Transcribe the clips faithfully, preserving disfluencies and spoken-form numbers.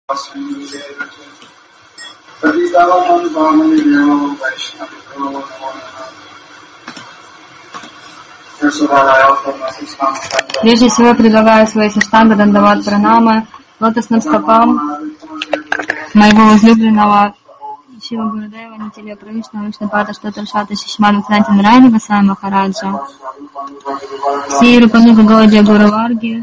Прежде всего предлагаю свои саштанга дандават пранамы лотосным стопам моего возлюбленного Шива Гурудева, Нитилия Кришна, Вишнапата, Штатар Шата, Шишману Цнатин Райни, Васай Махараджа, Си Рупануга Гаудия Гураварги,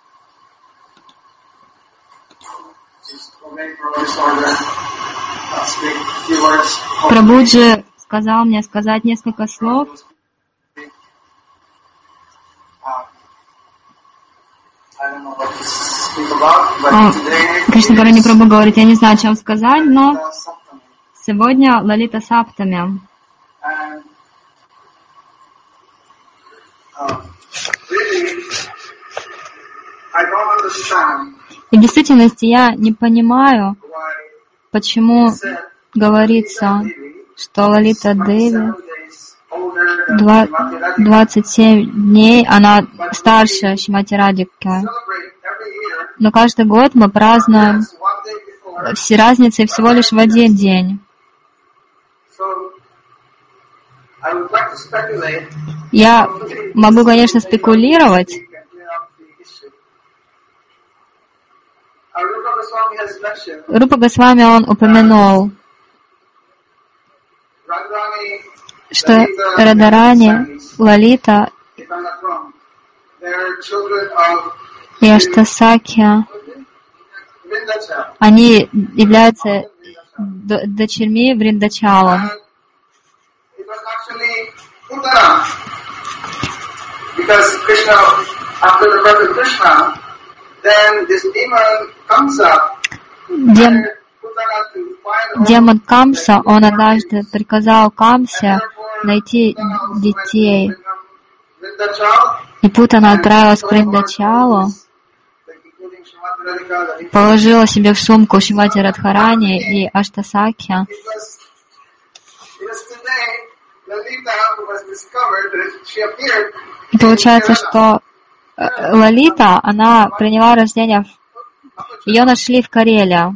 Прабhuджи сказал мне сказать несколько слов. Кришна Парани Прабху говорит, я не знаю, о чем сказать, но сегодня Лалита Саптами. И в действительности я не понимаю, почему говорится, что Лалита Деви двадцать семь дней, она старше Шримати Радхики. Но каждый год мы празднуем все разницы всего лишь в один день. Я могу, конечно, спекулировать. Рупа Госвами, он упомянул, что Радарани, Лалита и Аштасакья, они являются дочерьми Вриндачала. Дем, демон Камса, он однажды приказал Камсе найти детей. И Путана отправилась в Вриндачалу, положила себе в сумку Шримати Радхарани и Аштасакья. И получается, что Лалита, она приняла рождение, ее нашли в Кареле.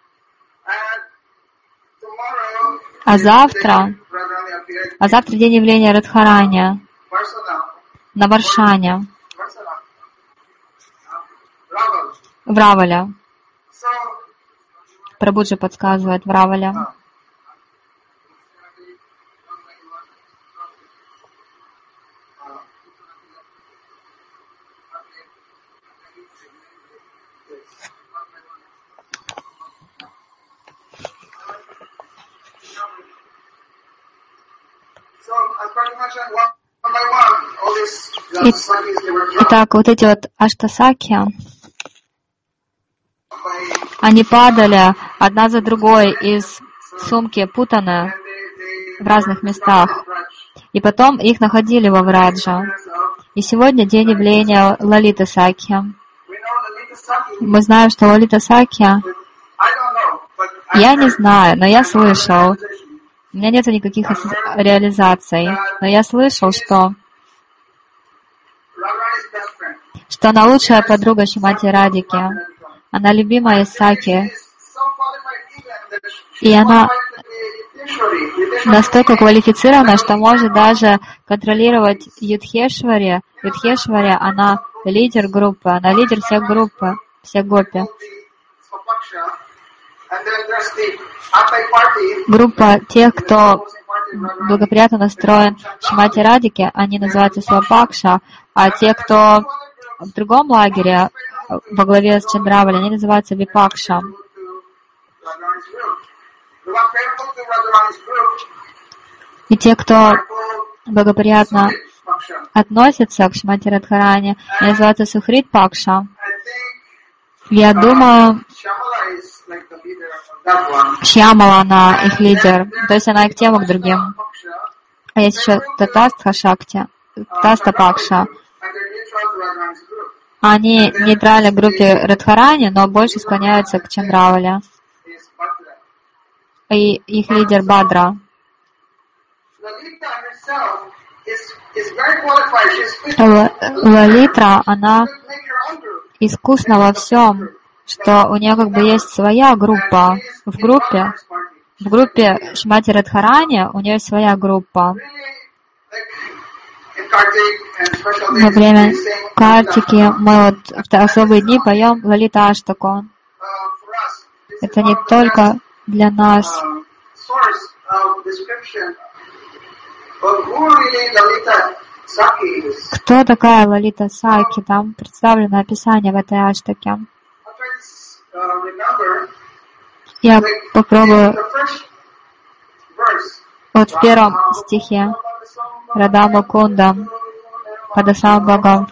А завтра, а завтра день явления Радхарани на Варшане, в Равале. Прабhuджи подсказывает, в Равале. Итак, вот эти вот Аштасакья, они падали одна за другой из сумки Путаны в разных местах. И потом их находили во Враджа. И сегодня день явления Лалиты Сакья. Мы знаем, что Лалита Сакья, я не знаю, но я слышал, у меня нет никаких реализаций, но я слышал, что что она лучшая подруга Шримати Радхики, она любимая Саки, и она настолько квалифицирована, что может даже контролировать Юдхешвари. Юдхешвари, она лидер группы, она лидер всех группы, всех гопи. Группа тех, кто благоприятно настроен Шримати Радхики, они называются Свапакша, а те, кто в другом лагере во главе с Чандравали, они называются Випакша. И те, кто благоприятно относится к Шримати Радхарани, они называются Сухрит Пакша. Я думаю, Шьямала, она их лидер, то есть она их тема к другим. А есть еще Татастха Шакти, Таста Пакша. Они нейтральны в группе Радхарани, но больше склоняются к Чандравале. И их лидер Бадра. Лалитра, она искусна во всем. что у нее как бы есть своя группа. В группе, в группе Шримати Радхарани у нее есть своя группа. Во время Картики мы вот в особые дни поем Лалита Аштакон. Это не только для нас. Кто такая Лалита Саки? Там представлено описание в этой аштаке. Я попробую вот в первом стихе Рада Мукунда Падасамбхагам.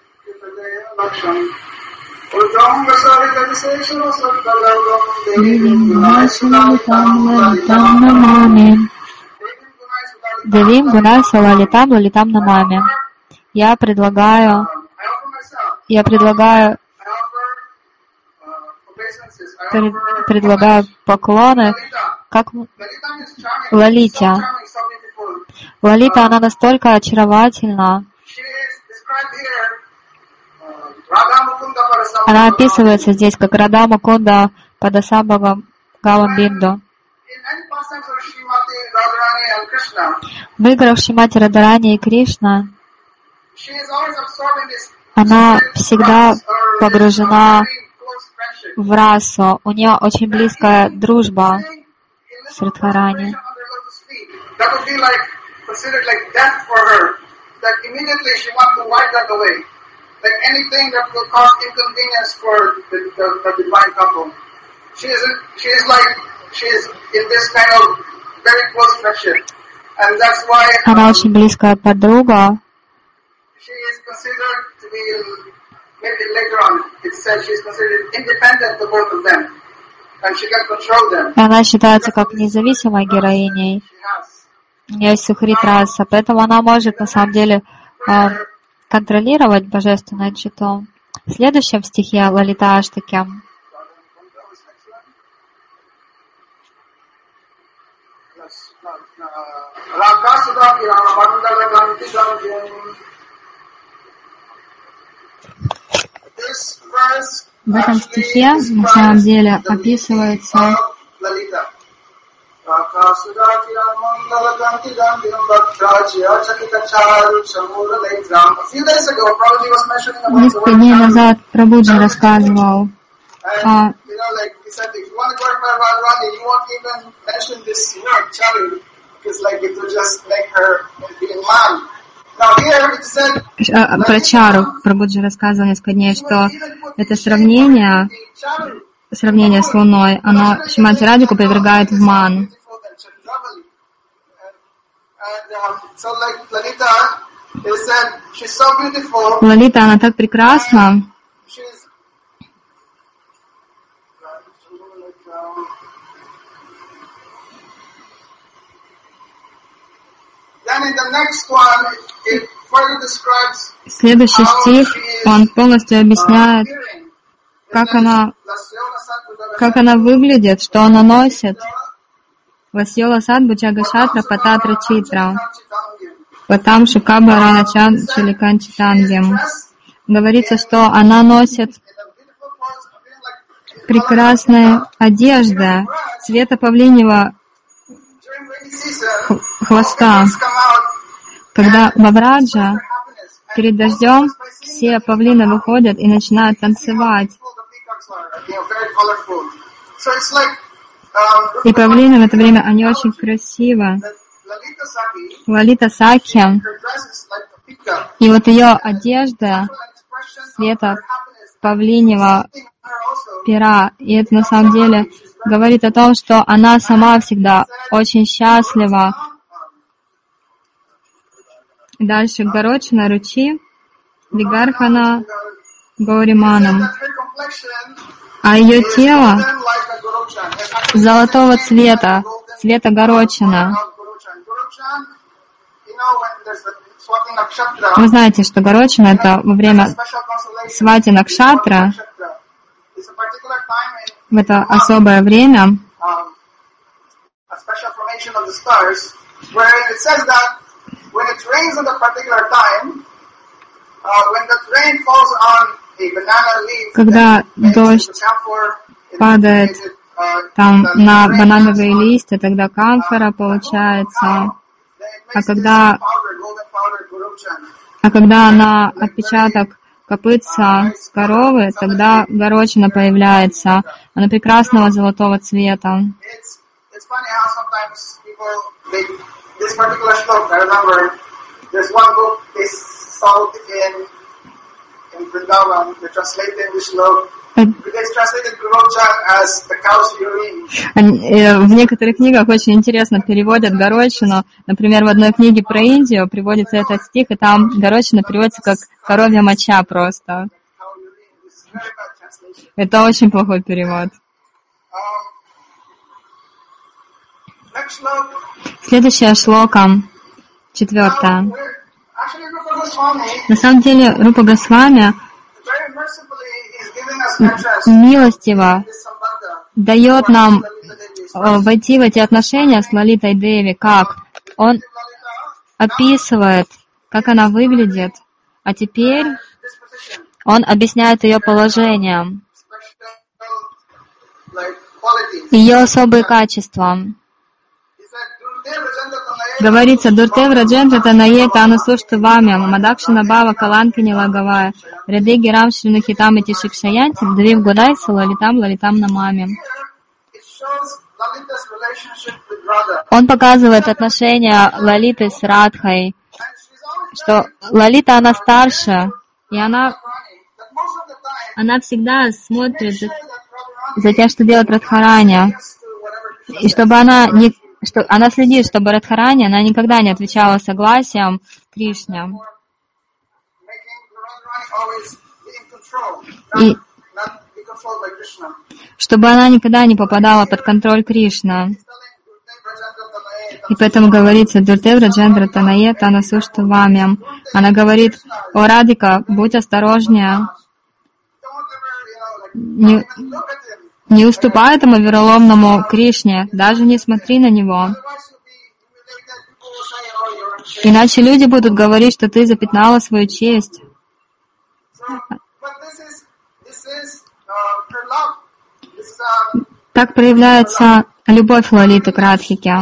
Девим Гунайса Лалитам Лалитам Намами. Я предлагаю, я предлагаю, пред, предлагаю поклоны, как Лалите. Лалита, она настолько очаровательна. Она описывается здесь как Рада Мукунда Падасамбхагам Гавам Бинду. В играх Шримати Радхарани и Кришна она всегда погружена в расу. У нее очень близкая дружба с Радхарани. Она очень близкая подруга. Она считается как независимой героиней. У нее есть сухрит раса, поэтому она может на самом деле контролировать божественное чито. В следующем стихе Лалита Аштаки в этом стихе на самом деле описывается несколько дней назад Прабхуджи рассказывал о про чару. Прабхуджи рассказывал несколько дней, что это сравнение, сравнение с Луной, оно Шримати Радхику повергает в ману. Лалита, она так прекрасна. Следующий стих, он полностью объясняет, как она, как она выглядит, что она носит. Васьола Садбу Джагашатра Пататра Читра. Патам Шукаба Раначан Чиликан Читангем. Говорится, что она носит прекрасная одежда цвета павлиньего хвоста. Когда Бавраджа перед дождем все павлины выходят и начинают танцевать. И павлины в это время, они очень красивы. Лалита Сакхи, и вот ее одежда цвета павлиньего пера, и это на самом деле говорит о том, что она сама всегда очень счастлива. Дальше Горочина Ручи, Вигархана Гауриманам. А ее тело золотого цвета, цвета Горочина. Вы знаете, что Горочина — это во время Свати Накшатра, в это особое время, when it rains at a particular time, uh, when the rain falls on когда дождь падает там на банановые листья, тогда камфора получается. А когда, а когда на отпечаток копытца коровы, тогда горочина появляется. Она прекрасного золотого цвета. В некоторых книгах очень интересно переводят горочину. Например, в одной книге про Индию приводится этот стих, и там горочина переводится как коровья моча просто. Это очень плохой перевод. Следующая шлока, четвертая. На самом деле, Рупа Госвами милостиво дает нам войти в эти отношения с Лалитой Деви. Как? Он описывает, как она выглядит, а теперь он объясняет ее положение, ее особые качества. Говорится, Дуртев Раджендра Танае Тана Сушту Вами, Мамадакшина Бава Каланкини Лагавая, Ряды Герам Шринухитам и Тишикшаянти, Двив Гудайса Лалитам Лалитам Намами. Он показывает отношения Лалиты с Радхой, что Лалита, она старше, и она, она всегда смотрит за, за тем, что делает Радхарани, и чтобы она не что она следит, чтобы Радхарани, она никогда не отвечала согласием Кришне. И чтобы она никогда не попадала под контроль Кришны. И поэтому говорится, Дуртев Раджендра Танае Тана Сушту Вами. Она говорит, о Радика, будь осторожнее. Не, не уступай этому вероломному Кришне, даже не смотри на него. Иначе люди будут говорить, что ты запятнала свою честь. Так проявляется любовь Лалиты к Радхике.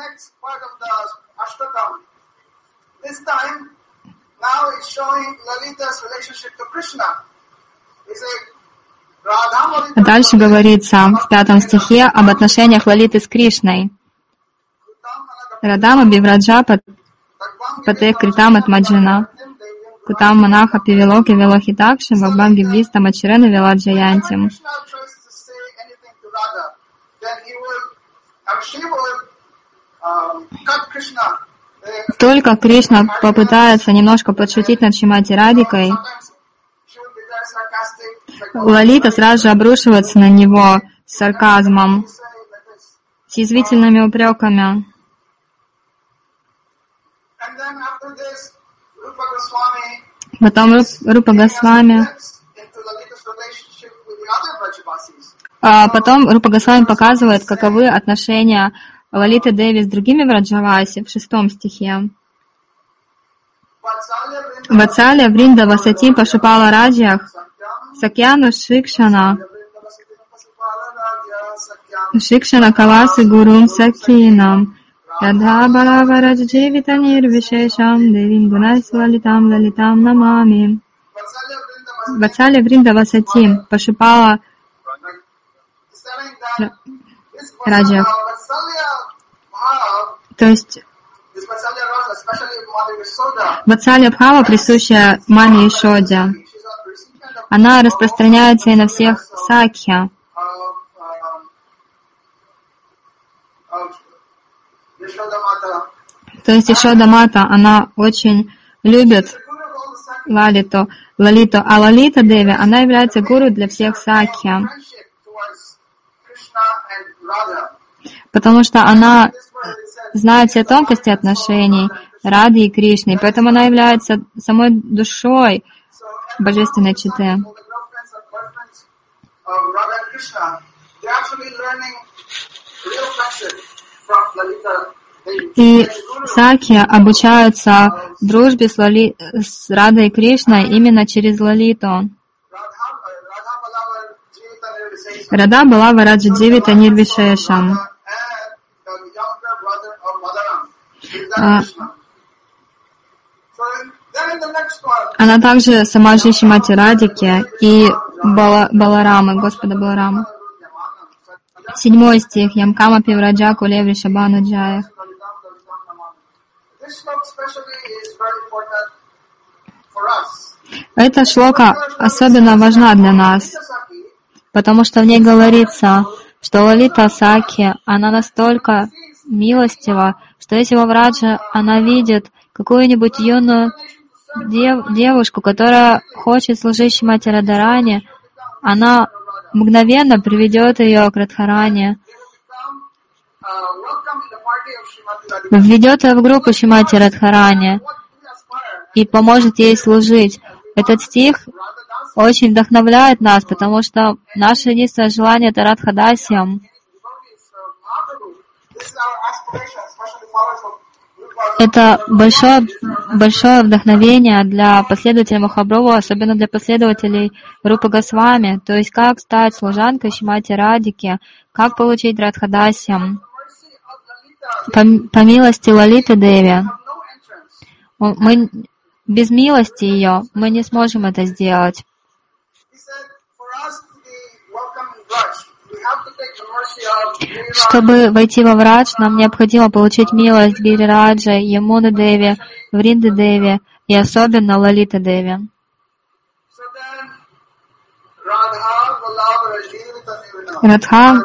Дальше говорится в пятом стихе об отношениях Лалиты с Кришной. Радама Бивраджа Патек Критам Атмаджина Кутам Манаха Пивилоки Велохитакши Вабам Гивлиста Мачирена Веладжаянтим. Только Кришна попытается немножко подшутить над Шримати Радикой, Лалита сразу же обрушивается на него с сарказмом, с язвительными упреками. Потом Рупа Госвами, а потом Рупа Госвами показывает, каковы отношения Лалиты Деви с другими Враджаваси в шестом стихе. Ватсалия Вринда Васати Пашупала Раджьях Сакьяну Шикшана Шикшана Кавасы Гурум Сакинам Ядха Балава Радживита Нирвишешам Девим Гунайс Лалитам Лалитам Намами. Ватсалия Вринда Васати Пашупала Раджьях. То есть Ватсалия Бхава, присущая Маме Ишоде, она распространяется и на всех сакхья. То есть Ишода Мата, она очень любит Лалиту, Лалиту, а Лалита Деви, она является гуру для всех сакхья, потому что она знает все тонкости отношений Рады и Кришны, поэтому она является самой душой божественной читы. И сакхи обучаются дружбе с, Лали... с Радой и Кришной именно через Лалиту. Рада была Вараджа-Дживита Нирвишешам. Она также сама же Шримати Радхики и Бала, Баларамы, Господа Баларама. Седьмой стих. Ямкама Пивраджа Кулеври Шабану Джая. Эта шлока особенно важна для нас, потому что в ней говорится, что Лалита Саки, она настолько милостива, что если во Враджа она видит какую-нибудь юную дев, девушку, которая хочет служить Шримати Радхарани, она мгновенно приведет ее к Радхарани, введет ее в группу Шримати Радхарани и поможет ей служить. Этот стих очень вдохновляет нас, потому что наше единственное желание — это Радхадасьям. Это большое, большое вдохновение для последователей Махапрабху, особенно для последователей Рупы Госвами. То есть, как стать служанкой Шримати Радхики, как получить Радхадасьям. По, по милости Лалиты Деви. Мы, без милости ее мы не сможем это сделать. Чтобы войти во Врадж, нам необходимо получить милость Гирираджа, Ямуны Деви, Вринды Деви и особенно Лалита Деви. Радха,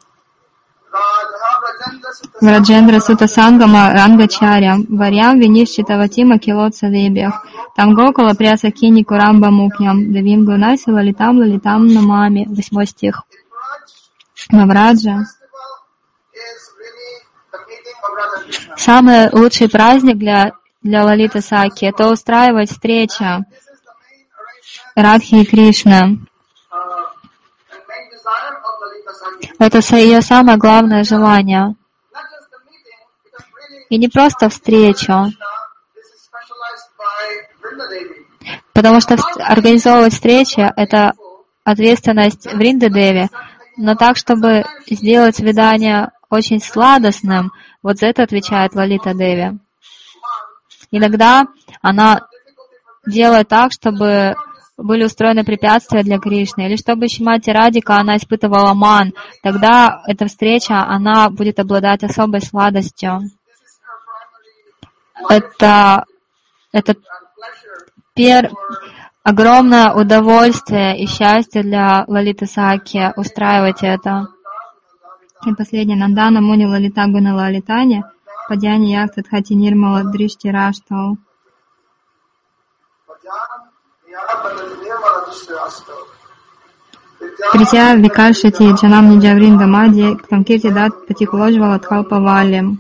Враджендра Сута Сангама Рангачаря, Варям Винишчита Ватима Килотса Дебьях, Там Гокула Пряса Кини Курамба Мукьям, Девим Гунаси Лалитам Лалитам Намами. Восьмой стих. Навраджа. Самый лучший праздник для, для Лалиты Саки — это устраивать встреча Радхи и Кришны. Это ее самое главное желание. И не просто встречу, потому что организовывать встречи — это ответственность Вринды Деви, но так, чтобы сделать свидание очень сладостным, вот за это отвечает Лалита Деви. Иногда она делает так, чтобы были устроены препятствия для Кришны, или чтобы Шримати Радхика она испытывала ман, тогда эта встреча, она будет обладать особой сладостью. Это, это пер, огромное удовольствие и счастье для Лалиты Саки устраивать это. И последнее. Нандана Муни Лалита Гуна Лалитани, Падьяни Яктат Хати Нирмала Дришти Раштау. Притя Викашати Джанам Ниджавринда Мади, Ктамкирти Дат Патикложвала Тхалпавали.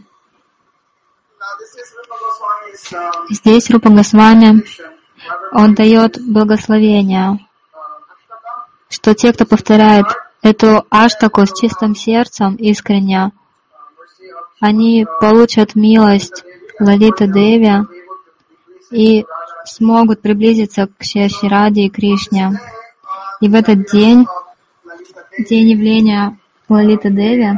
Здесь Рупа Госвами, он дает благословение, что те, кто повторяет эту аштаку с чистым сердцем, искренне, они получат милость Лалиты Деви и смогут приблизиться к Шри Раде и Кришне. И в этот день, день явления Лалиты Деви,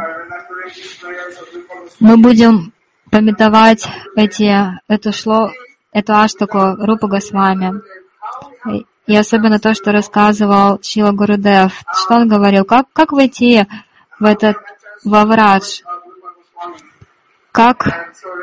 мы будем памятовать эти, эту, шло, эту аштаку Рупа Госвами. И особенно то, что рассказывал Шрила Гурудев. Что он говорил? Как, как войти в этот, во Врадж? Как,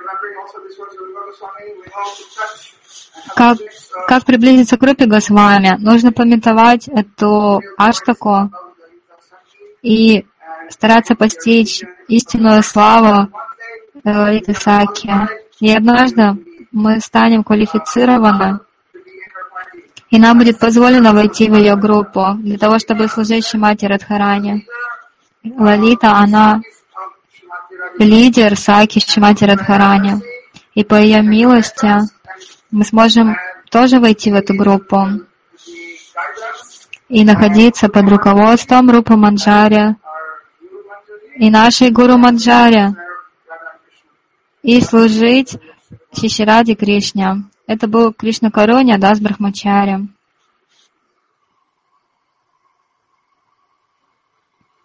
как, как приблизиться к Рупе Госвами? Нужно памятовать эту аштаку и стараться постичь истинную славу Лалиты Саки. И однажды мы станем квалифицированы, и нам будет позволено войти в ее группу для того, чтобы служить Шримати Радхарани. Лалита, она лидер Саки Шримати Радхарани. И по ее милости мы сможем тоже войти в эту группу и находиться под руководством Рупы Манджари и нашей Гуру Манджари и служить Шри Раде Кришне. Это был Кришна Каруня Дас Брахмачари.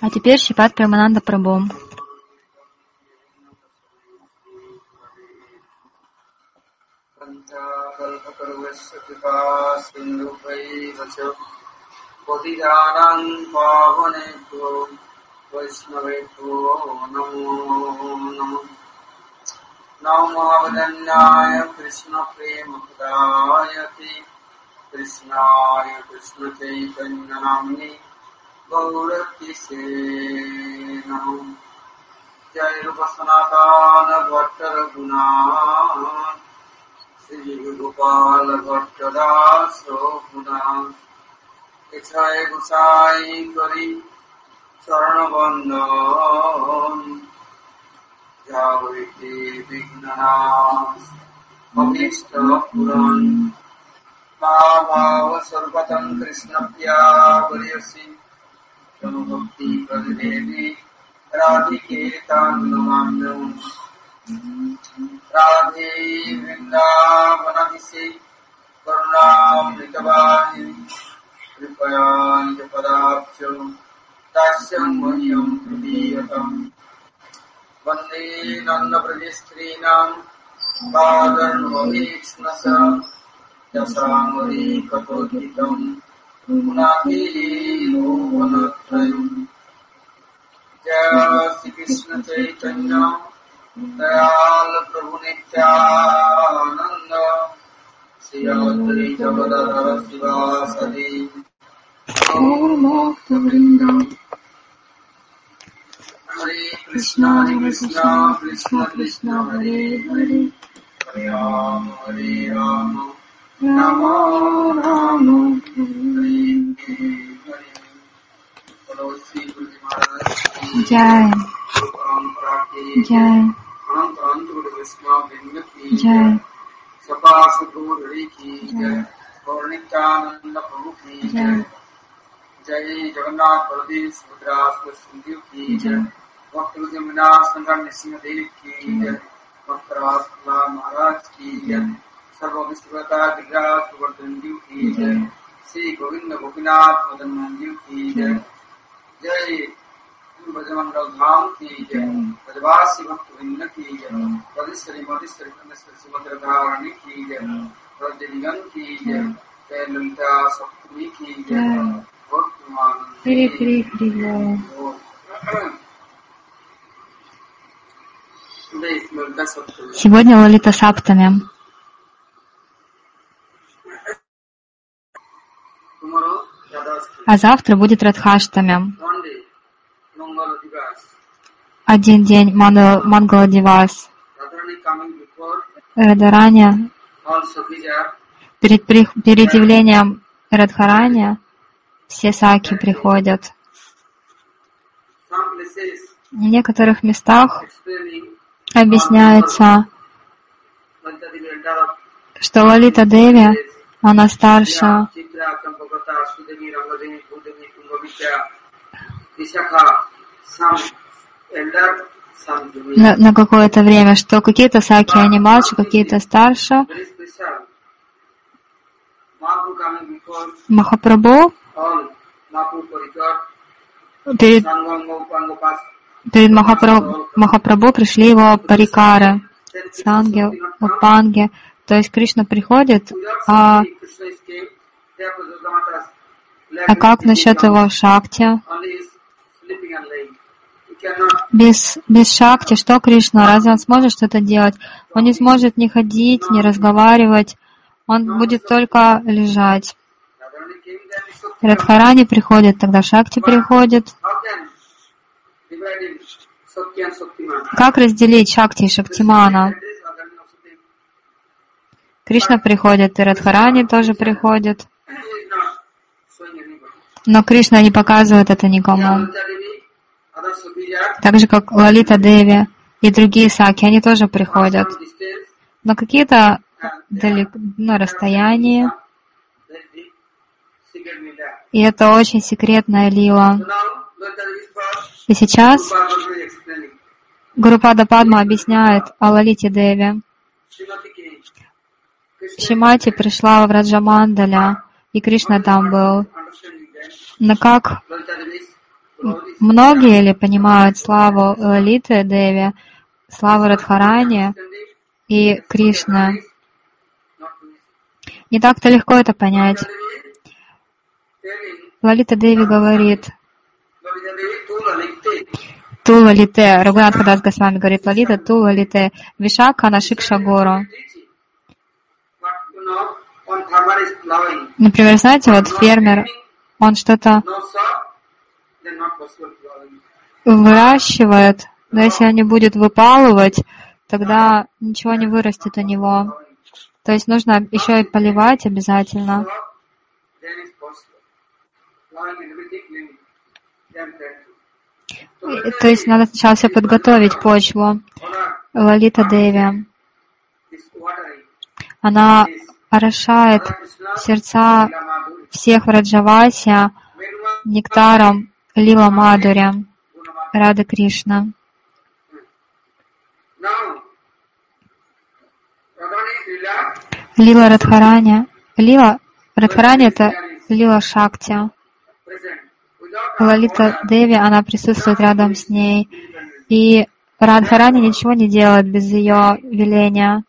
А теперь Шрипад Премананда Прабху. Namo Krishna Prema Pradayate Krishnaya Krishna Chaitanya Namni Gauratise Namo Jai Rupa Sanatana Bhatta Raghunath Sri Gopala Bhatta Daso Guna Echai Gosai Kari Charana Bandhan Javiti Vignanas Bhavishta Puran Bhava Sarvatam Krishna Pya Variyasi Bhakti Pradidevi Radhike Tanamanyam Radhe Vrindavanadisi Karunam Nitavani Kripaya Japadapcho Dasyam Mahiyam Pradiyatam Vande Nanda Prajistrinam Bhadan Vahishnasa Yasamari Kapotitam Munati Lovanatrayam Jaya Sri Krishna Chaitanya Dayal Prabhu Nityananda Sri Adri Javadara Sivasadi Gaur Bhakta Vrinda Hare Krishna, Hare Krishna, Krishna Krishna, Hare Hare, Hare Rama, Hare Rama, Rama Rama, Hare Hare. Follow Sri Guru Maharaj. Jai. Jai. Anant Anant Guru Vishma Vinna ki Jai. Sapa Sadhu Hari ki Jai. Gaur Nityananda Prabhu ki Jai. Jai Jagannath Baladev Subhadra Sindhu ki Jai. Bhakti Jamina Sangha Nrsimha Dev ki Jai. Bhakti Rasa Maharaj ki Jai. Sarva Vishwata Vigrah Subhadra ki Jai. Sri Govinda Gopinath Madan Manju ki Jai. Jai Bhajamandal Dham ki Jai. Bhajavasi Bhakti Vrinda ki Jai. Radhisari Madhisari Kandasari Subhadra Dharani ki Jai. Radhiligan ki Jai. Jai Lalita Saptami ki Jai. Hare Hare Hare. Сегодня Лалита Саптами. А завтра будет Радхаштами. Один день Мангала Дивас. Радарани. Перед, перед явлением Радхарани все саки приходят. В некоторых местах объясняется, что Лалита Деви, она старше на, на какое-то время, что какие-то саки они младше, какие-то старше. Махапрабху перед, перед Махапрабху, Махапрабху пришли его парикары, санги, упанги. То есть Кришна приходит, а, а как насчет его шакти? Без, без шакти что Кришна? Разве он сможет что-то делать? Он не сможет ни ходить, ни разговаривать. Он будет только лежать. Радхарани приходит, тогда Шакти приходит. Как разделить Шакти и Шактимана? Кришна приходит, и Радхарани тоже приходит. Но Кришна не показывает это никому. Так же, как Лалита Деви и другие саки, они тоже приходят. Но какие-то далеко, на расстоянии. И это очень секретная лила. И сейчас Гурупада Падма объясняет о Лалите Деви. Шримати пришла в Раджамандаля, и Кришна там был. Но как многие ли понимают славу Лалиты Деви, славу Радхарани и Кришны? Не так-то легко это понять. Лалита Деви говорит, Ту Лалите, Рагунатха Дас Госвами говорит, Лалита Ту Лалите, Вишакха на Шикша Гору. Например, знаете, вот фермер, он что-то выращивает, но если он не будет выпалывать, тогда ничего не вырастет у него. То есть нужно еще и поливать обязательно. То есть надо сначала все подготовить, почву. Лалита Деви, она орошает сердца всех Враджаваси нектаром Лила Мадхуря, Рады Кришна. Лила Радхарани. Лила Радхарани — это Лила Шакти. Лалита Деви, она присутствует рядом с ней. И Радхарани ничего не делает без ее веления.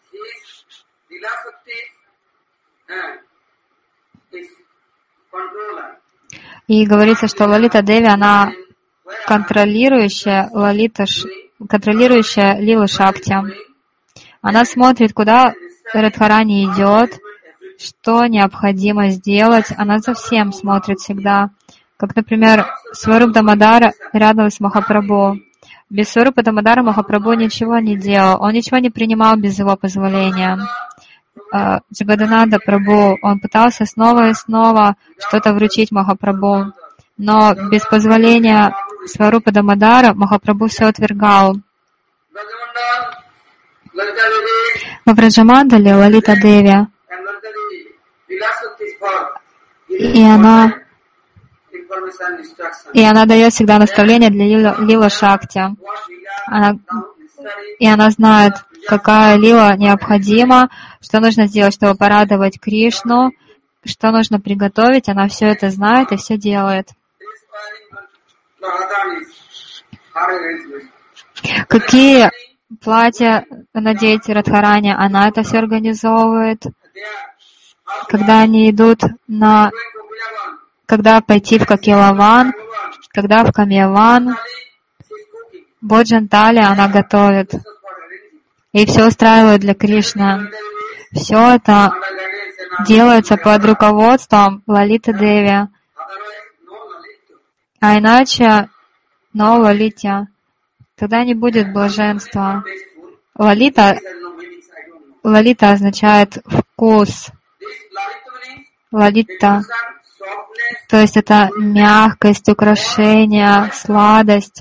И говорится, что Лалита Деви, она контролирующая Лалита, контролирующая Лилу Шакти. Она смотрит, куда Радхарани идет, что необходимо сделать. Она за всем смотрит всегда. Как, например, Сваруб Дамодара рядом с Махапрабху. Без Сварупа Дамодара Махапрабху ничего не делал. Он ничего не принимал без его позволения. Джагадананда Прабху, он пытался снова и снова что-то вручить Махапрабху. Но без позволения Сварупа Дамодара Махапрабху все отвергал. Во Враджамандале Лалита Деви, и она, и она дает всегда наставления для Лила, Лила Шакти. Она, и она знает, какая лила необходима, что нужно сделать, чтобы порадовать Кришну, что нужно приготовить. Она все это знает и все делает. Какие платья надеть Радхарани, она это все организовывает. Когда они идут на... Когда пойти в Кокилаван, когда в Камьяван, Боджантали она готовит. И все устраивает для Кришны. Все это делается под руководством Лалиты Деви. А иначе, но Лалитя, тогда не будет блаженства. Лалита, Лалита означает вкус. Лалита, то есть это мягкость, украшение, сладость.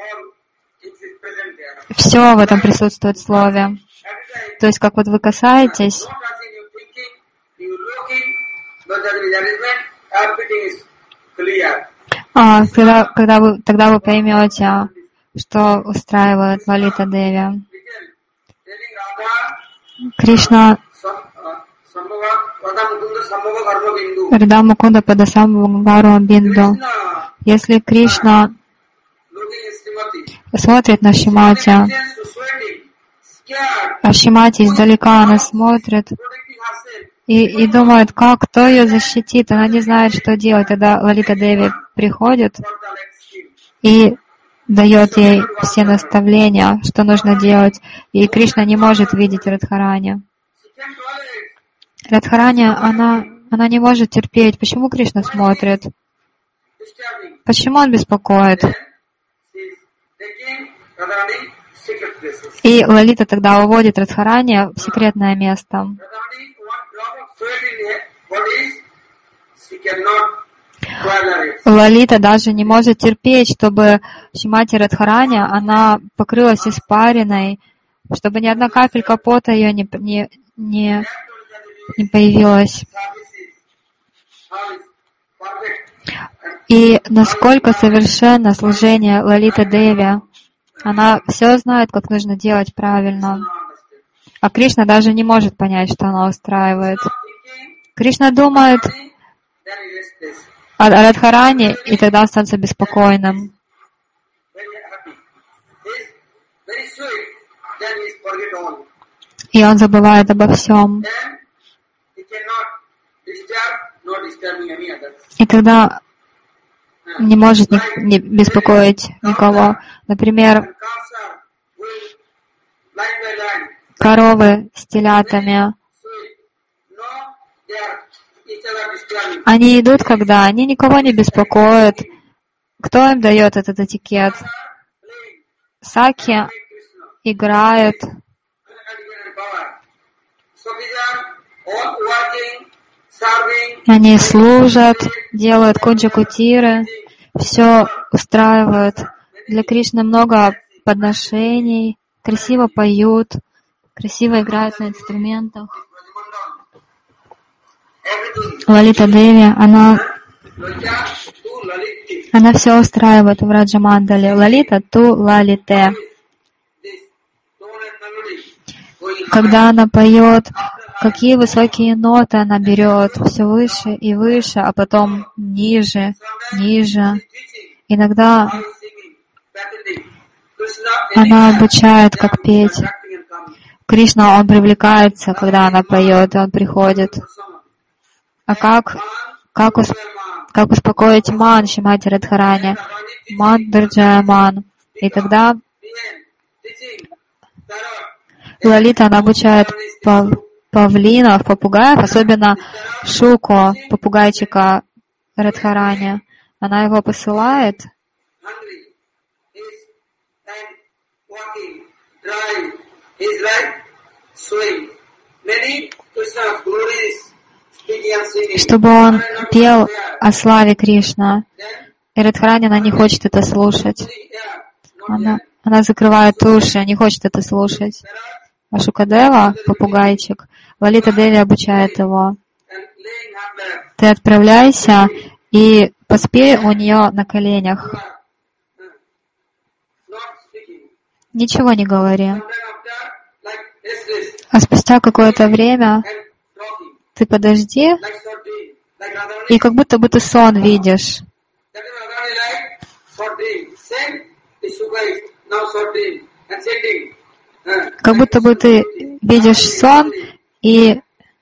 Все в этом присутствует в слове. То есть, как вот вы касаетесь, а, когда, когда вы, тогда вы поймете, что устраивает Лалита Деви. Кришна Рада Мукунда Падасамбху Гару Бинду. Если Кришна смотрит на Шримати, а Шримати издалека она смотрит и, и думает, как, кто ее защитит, она не знает, что делать. Тогда Лалита Деви приходит и дает ей все наставления, что нужно делать. И Кришна не может видеть Радхарани. Радхарани, она, она не может терпеть. Почему Кришна смотрит? Почему он беспокоит? И Лалита тогда уводит Радхарани в секретное место. Лалита даже не может терпеть, чтобы Шримати Радхарани, она покрылась испариной, чтобы ни одна капелька пота ее не, не, не, не появилась. И насколько совершенно служение Лалиты Деви. Она все знает, как нужно делать правильно. А Кришна даже не может понять, что она устраивает. Кришна думает о Радхарани, и тогда становится беспокойным. и он забывает обо всем. И тогда не может не, не беспокоить никого. Например, коровы с телятами. Они идут, когда они никого не беспокоят. Кто им дает этот этикет? Саки играют. Они служат, делают кунджа-кутиры, все устраивают. Для Кришны много подношений, красиво поют, красиво играют на инструментах. Лалита Деви, она, она все устраивает в Раджа-мандале. Лалита ту лалите. Когда она поет, какие высокие ноты она берет, все выше и выше, а потом ниже, ниже. Иногда она обучает, как петь. Кришна, он привлекается, когда она поет, и он приходит. А как, как, усп, как успокоить ман, Шримати Радхарани? Ман Дурджая Ман. И тогда Лалита, она обучает пав, павлинов, попугаев, особенно Шуку, попугайчика Радхарани. Она его посылает. Чтобы он пел о славе Кришна. И Радхарани, она не хочет это слушать. Она, она закрывает уши, не хочет это слушать. А Шукадева, попугайчик, Лалита Деви обучает его. Ты отправляйся и поспей у нее на коленях. Ничего не говори. А спустя какое-то время ты подожди, и как будто бы ты сон видишь. Как будто бы ты видишь сон и,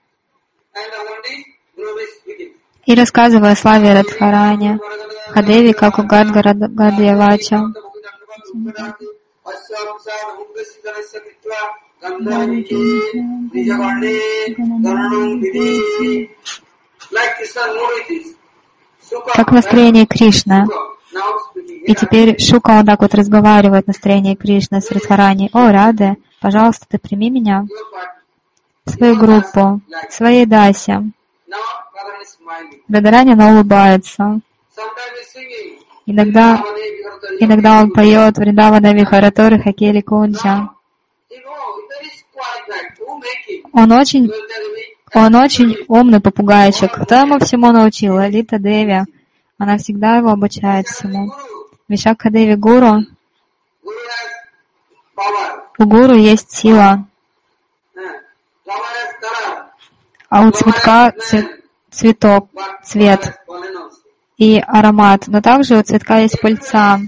и рассказывая о славе Радхарани, Хадеви, как у Гадгара Гадьявача. Как настроение Кришны. И теперь Шука, он так вот разговаривает, настроение Кришны с Радхарани. О, Раде, пожалуйста, ты прими меня в свою группу, в своей дасе. Радарани, она улыбается. Иногда, иногда он поет Вриндавана Вихаратори Хакели Кунджа. Он очень, он очень умный попугайчик. Кто ему всему научил? Лалита Деви. Она всегда его обучает всему. Вишакха Деви Гуру. У Гуру есть сила. А у цветка цветок, цвет и аромат. Но также у цветка есть пыльца.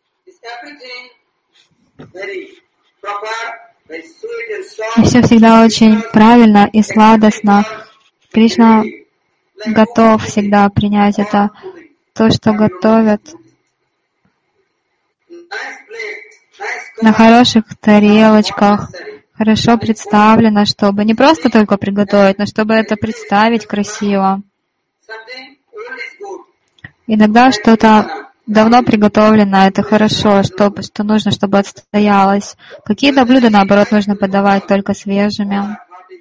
И все всегда очень правильно и сладостно. Кришна готов всегда принять это, то, что готовят на хороших тарелочках, хорошо представлено, чтобы не просто только приготовить, но чтобы это представить красиво. Иногда что-то давно приготовлено, это хорошо, что, что нужно, чтобы отстоялось. Какие-то блюда, наоборот, нужно подавать только свежими.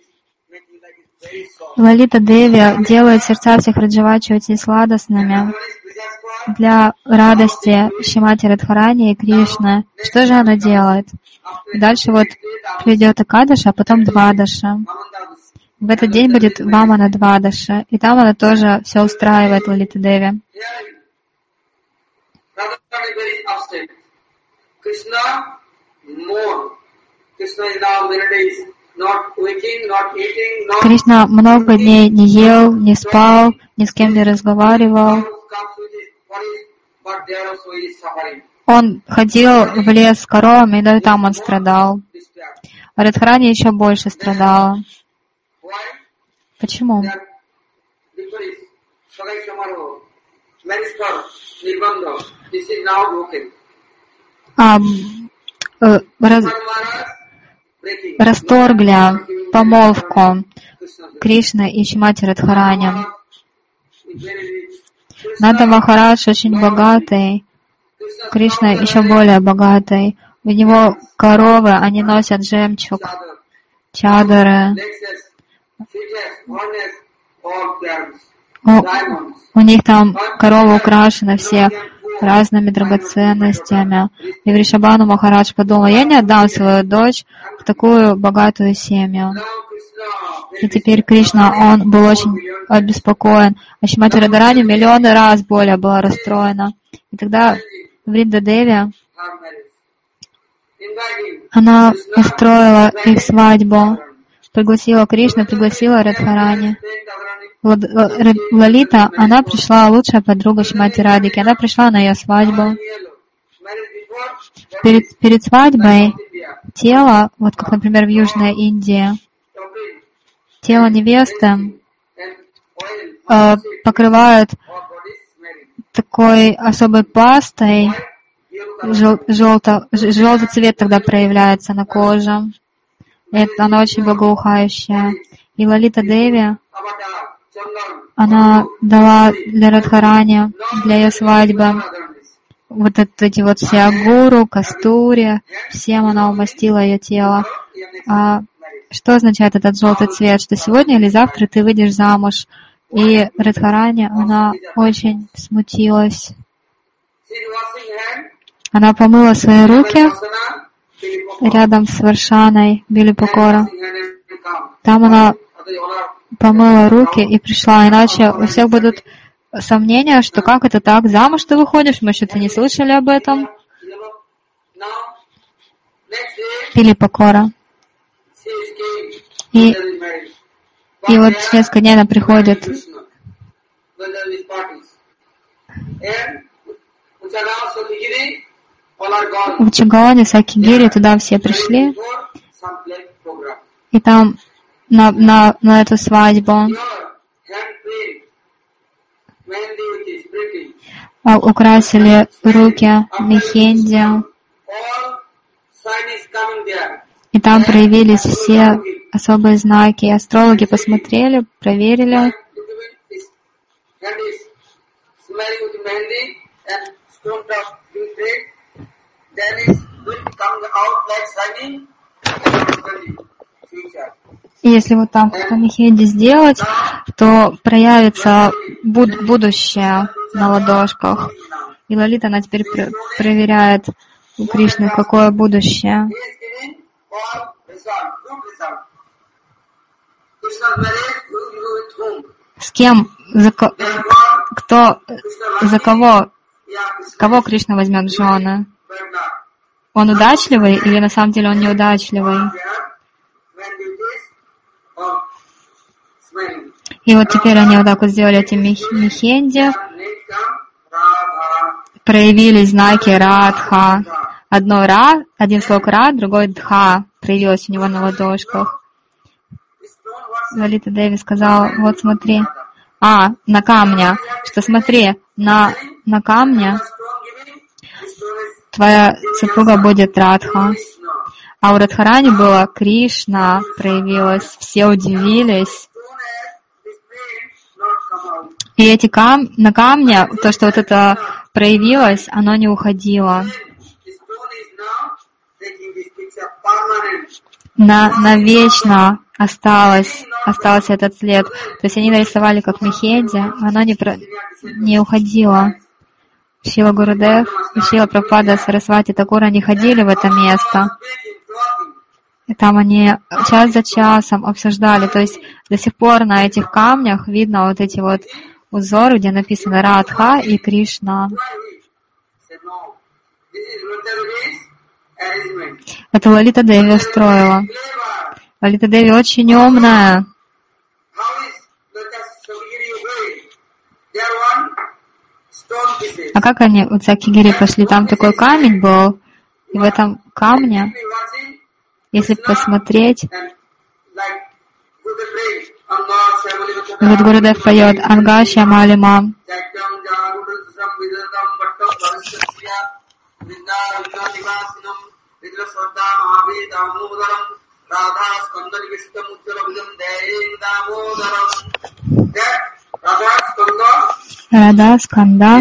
Лалита Деви делает сердца всех Раджавачи очень сладостными для радости Шримати Радхарани и Кришны. Что же она делает? Дальше вот придет Акадаша, а потом Двадаша. В этот день будет Вамана Двадаша, и там она тоже все устраивает, Лалита Деви. Кришна много дней не ел, не спал, ни с кем не разговаривал. он ходил в лес с коровами, и там он страдал. А Радхарани еще больше страдала. Почему? А, э, раз, расторгли помолвку Кришны и Шримати Радхарани. Нанда Махарадж очень богатый, Кришна еще более богатый. У него коровы, они носят жемчуг, чадры. У, у них там коровы украшены все разными драгоценностями. И Вришабхану Махарадж подумал: я не отдам свою дочь в такую богатую семью. И теперь Кришна, он был очень обеспокоен. А Шримати Радхарани миллионы раз более была расстроена. И тогда Вринда Деви, она устроила их свадьбу, пригласила Кришну, пригласила Радхарани. Лалита, она пришла, лучшая подруга Шримати Радхики, она пришла на ее свадьбу. Перед, перед свадьбой тело, вот как, например, в Южной Индии, тело невесты э, покрывают такой особой пастой, жел, желто, желтый цвет тогда проявляется на коже. Это, она очень благоухающая. И Лалита Деви, она дала для Радхарани, для ее свадьбы, вот эти вот все агуру, кастури, всем она умастила ее тело. А что означает этот желтый цвет? Что сегодня или завтра ты выйдешь замуж. И Радхарани, она очень смутилась. Она помыла свои руки рядом с Варшаной Билипакора. Там она помыла руки и пришла, иначе у всех будут сомнения, что как это так, замуж ты выходишь, мы что-то не слышали об этом. Билипакора. И, и вот через несколько дней она приходит. В Чагаоне, Сакигири, туда все пришли. И там на, на, на эту свадьбу украсили руки мехенди. И там проявились все особые знаки. И астрологи посмотрели, проверили. И если вот там по мехенди сделать, то проявится буд- будущее на ладошках. И Лалита, она теперь пр- проверяет у Кришны, какое будущее. С кем, за ко- кто, за кого, кого Кришна возьмет в жены? Он удачливый или на самом деле он неудачливый? И вот теперь они вот так вот сделали эти мех- мехенди, проявились знаки Радха. Одно Ра, один слог Ра, другой Дха проявилось у него на ладошках. Лалита Деви сказала: вот смотри, а, на камне, что смотри, на, на камне твоя супруга будет Радха. А у Радхарани было Кришна, проявилась, все удивились. И эти кам... на камне, то, что вот это проявилось, оно не уходило. На, навечно осталось, остался этот след. То есть они нарисовали как мехенди, оно не, про... не уходило. Шрила Гурудев и Шрила Прабхупада Сарасвати Такур, они ходили в это место. И там они час за часом обсуждали. То есть до сих пор на этих камнях видно вот эти вот узоры, где написано Радха и Кришна. Это Лалита Деви устроила. Лалита Деви очень умная. А как они у Цакигири пошли? Там такой камень был, и в этом камне, если посмотреть, вот Гурудев поет «Анга Шьямали Мам». Рада Сканда.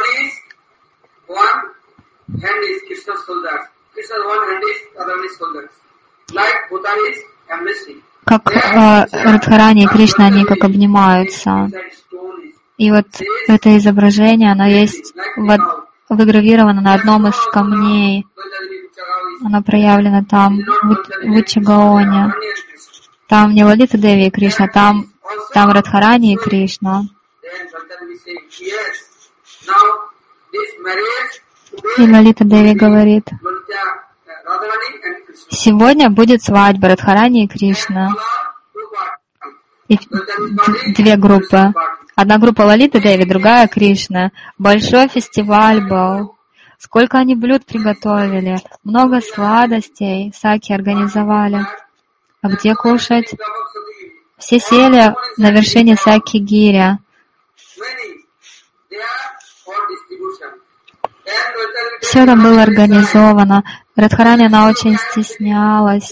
Как э, Радхарани и Кришна, они как обнимаются. И вот это изображение, оно есть в, выгравировано на одном из камней. Оно проявлено там, в Уччагаоне. Там не Лалита Деви и Кришна, там, там Радхарани и Кришна. И Лалита Деви говорит: сегодня будет свадьба Радхарани и Кришна. И две группы. Одна группа Лалита Деви, другая Кришна. Большой фестиваль был. Сколько они блюд приготовили. Много сладостей. Саки организовали. А где кушать? Все сели на вершине Саки-гиря. Все там было организовано. Радхарани, она очень стеснялась.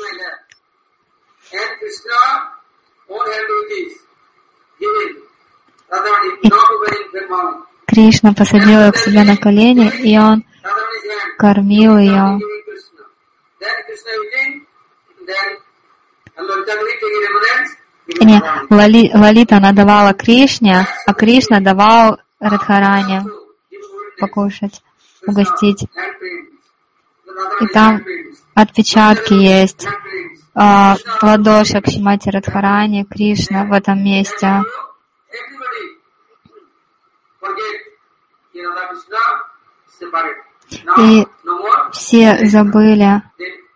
И Кришна посадил ее к себе на колени, и он кормил ее. Не, Лали, Лалита она давала Кришне, а Кришна давал Радхарани покушать, угостить. И там отпечатки есть а, ладошек Шримати Радхарани, Кришна в этом месте. И все забыли.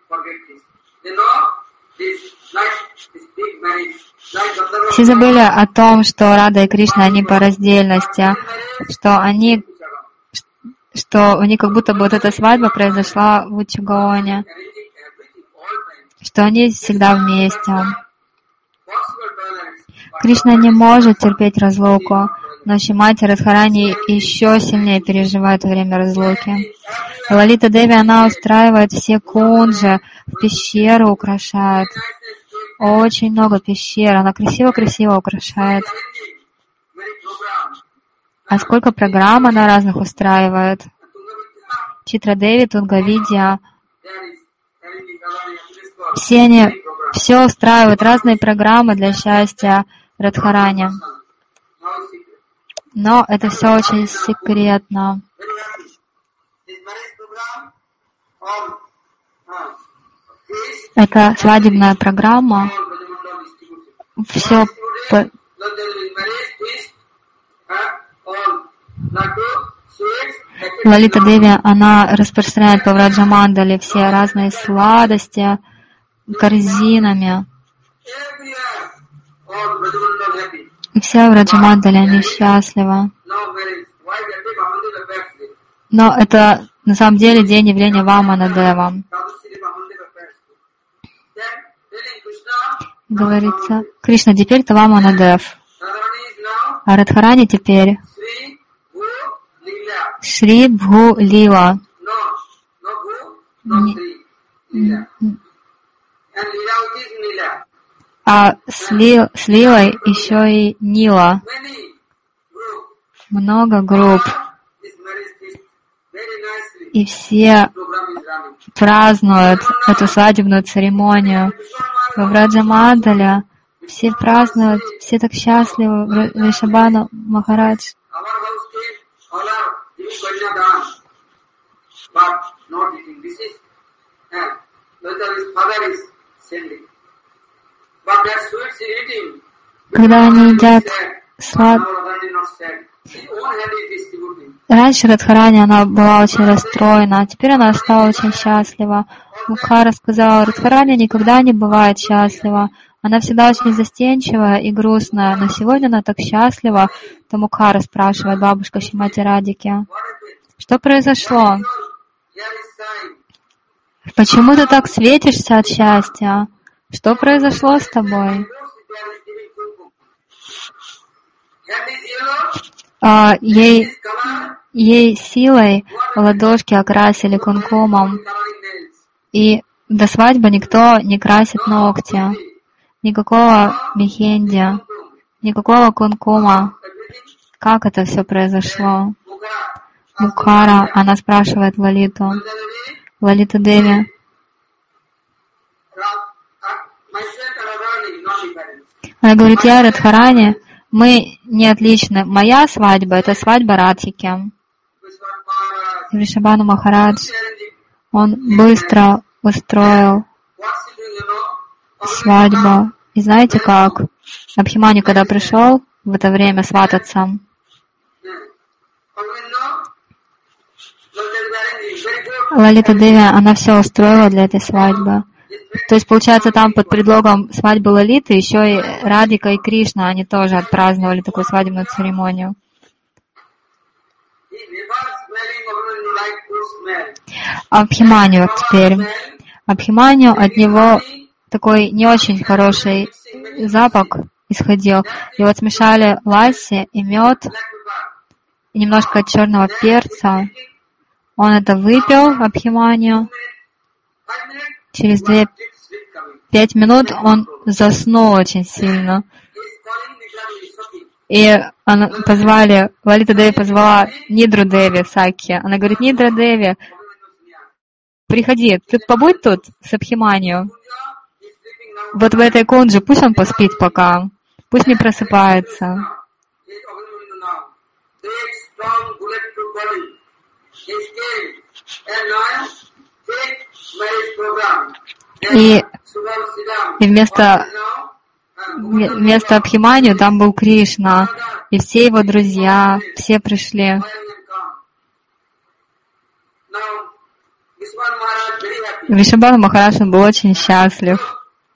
Все забыли о том, что Рада и Кришна, они по раздельности, что они, что у них как будто бы вот эта свадьба произошла в Уччагаоне, что они всегда вместе. Кришна не может терпеть разлуку, но Шримати Радхарани еще сильнее переживает во время разлуки. Лалита Деви, она устраивает все кунджи, в пещеру украшает. Очень много пещер, она красиво-красиво украшает. А сколько программ она разных устраивает. Читра Деви, Тунгавидья. Все они, все устраивают, разные программы для счастья Радхарани. Но это все очень секретно. Это свадебная программа. Все по... Лалита Деви, она распространяет по Враджамандале все разные сладости корзинами. И все в Враджамандале, они счастливы. Но это на самом деле день явления Вамана Дева. Говорится, Кришна, теперь это Вамана Дев. А Радхарани теперь Шри Бху Лила. А с, ли, с Лилой еще и Нила. Много групп. И все празднуют эту свадебную церемонию. Во Враджамандале все празднуют, все так счастливы. Вришабхану Махарадж. Когда они едят слад... Раньше Радхарани, она была очень расстроена, а теперь она стала очень счастлива. Мукхара сказала, Радхарани никогда не бывает счастлива. Она всегда очень застенчивая и грустная, но сегодня она так счастлива. Тамукара спрашивает бабушка Шримати Радхики. Что произошло? Почему ты так светишься от счастья? Что произошло с тобой? А, ей, ей силой ладошки окрасили кункумом, и до свадьбы никто не красит ногти, никакого мехенди, никакого кункума. Как это все произошло? Мукара, она спрашивает Лалиту. Лалита Деви. Она говорит, я Радхарани, мы не отличны. Моя свадьба — это свадьба Радхики. Вришабхану Махарадж, он быстро устроил свадьбу. И знаете как? Абхиманю, когда пришел в это время свататься, Лалита Деви, она все устроила для этой свадьбы. То есть, получается, там под предлогом свадьбы Лалиты еще и Радика и Кришна, они тоже отпраздновали такую свадебную церемонию. Абхиманю теперь. Абхиманю, от него такой не очень хороший запах исходил. И вот смешали ласси и мед, и немножко черного перца. Он это выпил, Абхиманю. Через две пять минут он заснул очень сильно. И она позвали, Лалита Деви позвала Нидру Деви, Сакхи. Она говорит, Нидра Деви, приходи, ты побудь тут с Абхиманью. Вот в этой кунже, пусть он поспит пока, пусть не просыпается. И, и вместо, вместо Абхиманию там был Кришна, и все его друзья, все пришли. Вришабхану Махарадж был очень счастлив.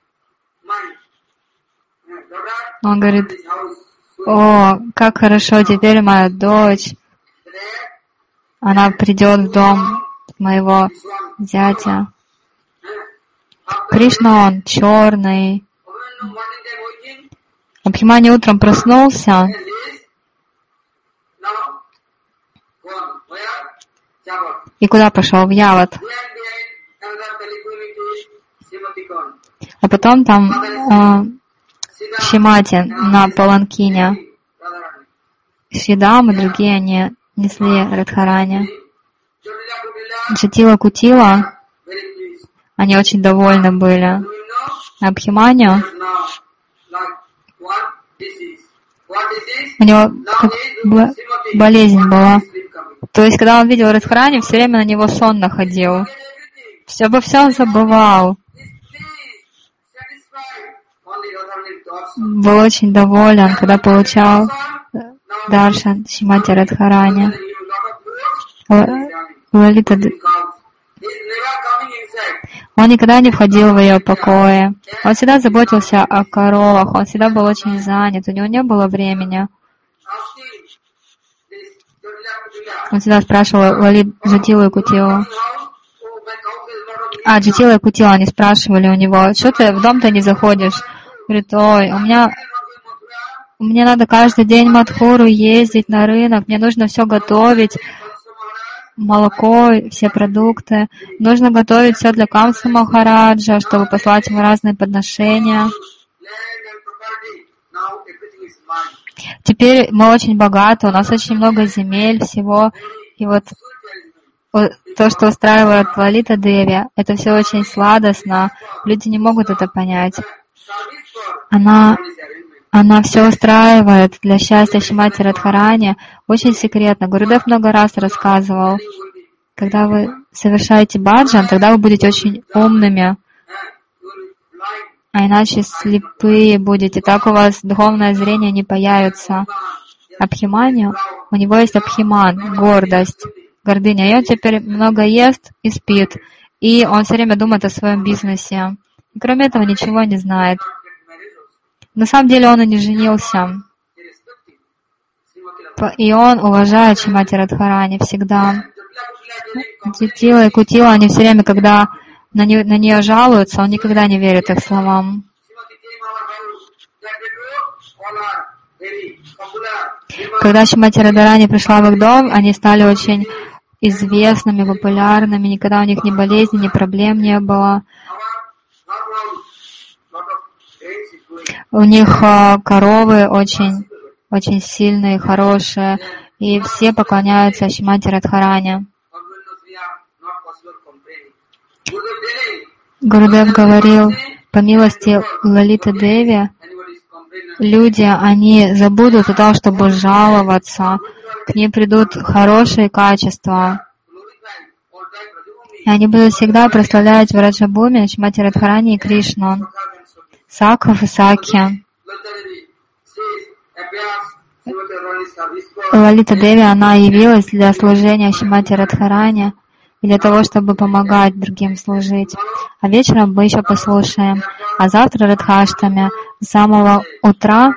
Он говорит, о, как хорошо, теперь моя дочь, она придет в дом моего зятя. Кришна, он черный. Абхиманю утром проснулся. И куда пошел? В Яват. А потом там э, Шримати на паланкине. Шридам и другие, они несли Радхарани. Джатила Кутила, они очень довольны были. Абхиманю, у него как болезнь была. То есть, когда он видел Радхарани, все время на него сон находил. Все обо всем забывал. Был очень доволен, когда получал даршан Шримати Радхарани. Лалита, он никогда не входил в ее покои. Он всегда заботился о коровах, он всегда был очень занят, у него не было времени. Он всегда спрашивал Лалит, Джатилу и Кутилу. А, Джатила и Кутила, они спрашивали у него, что ты в дом-то не заходишь? Говорит, ой, у меня, мне надо каждый день в Мадхуру ездить на рынок, мне нужно все готовить, молоко, все продукты. Нужно готовить все для Камса Махараджа, чтобы послать ему разные подношения. Теперь мы очень богаты, у нас очень много земель, всего. И вот то, что устраивает Лалита Деви, это все очень сладостно. Люди не могут это понять. Она, она все устраивает для счастья Шримати Радхарани очень секретно. Гурудев много раз рассказывал, когда вы совершаете баджан, тогда вы будете очень умными, а иначе слепые будете. Так у вас духовное зрение не появится. Абхиманию, у него есть абхиман, гордость, гордыня. И он теперь много ест и спит. И он все время думает о своем бизнесе. И кроме этого ничего не знает. На самом деле он и не женился. И он уважает Шримати Радхарани всегда. Джитила и Кутила, они все время, когда на нее, на нее жалуются, он никогда не верит их словам. Когда Шримати Радхарани пришла в их дом, они стали очень известными, популярными, никогда у них ни болезни, ни проблем не было. У них э, коровы очень, очень сильные, хорошие, и все поклоняются Шримати Радхарани. Гурудев говорил, по милости Лалиты Деви, люди, они забудут о том, чтобы жаловаться, к ним придут хорошие качества. И они будут всегда прославлять в Раджабхуми Шримати Радхарани и Кришну, Сакхов и Сакхи. Лалита Деви, она явилась для служения Шримати Радхарани и для того, чтобы помогать другим служить. А вечером мы еще послушаем. А завтра Радхаштами с самого утра,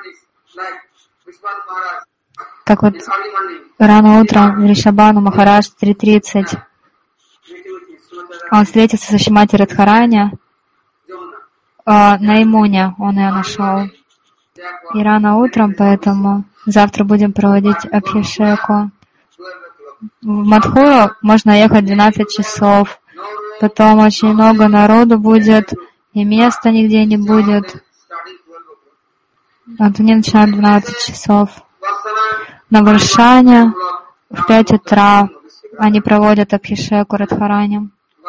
как вот рано утром в Ришабану Махарадж в три тридцать, он встретится со Шримати Радхарани а, на Ямуне, он ее нашел. И рано утром, поэтому завтра будем проводить Абхишеку. В Мадхуру можно ехать двенадцать часов. Потом очень много народу будет, и места нигде не будет. Вот они начинают в двенадцать часов. На Варшане в пять утра они проводят Абхишеку Радхарани.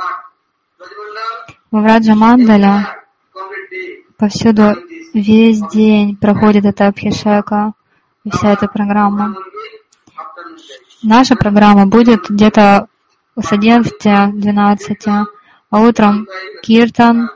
В Враджа-мандале повсюду весь день проходит эта Абхишека и вся эта программа. Наша программа будет где-то с одиннадцати двенадцати, а утром Киртан.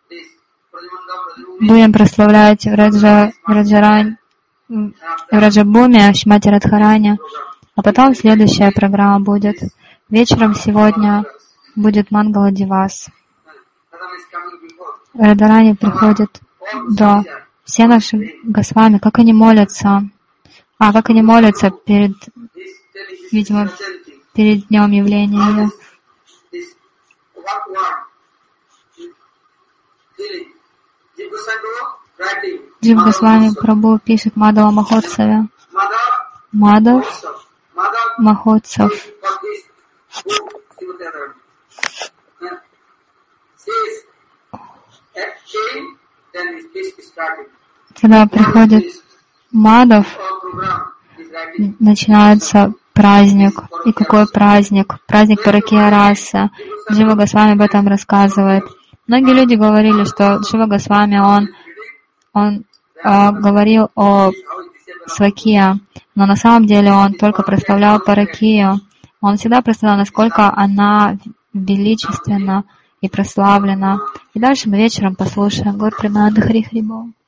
Будем прославлять в Раджа, Раджарань, в Раджабхуми Шримати Радхарани, а потом следующая программа будет. Вечером сегодня будет Мангала Дивас. Радхарани приходит до все наши Госвами, как они молятся. А, как они молятся перед, видимо, перед днем явления ее. Джив Госвами Прабху пишет Мадава Махотсаве. Мадав Махотсав. Когда приходит Мадав, начинается праздник. И какой праздник? Праздник Паракия Раса. Джива Госвами об этом рассказывает. Многие люди говорили, что Джива Госвами, он, он э, говорил о Свакия, но на самом деле он только прославлял Паракию. Он всегда прославлял, насколько она величественна и прославлена. И дальше мы вечером послушаем Гур Примананда Хари Хари Бол.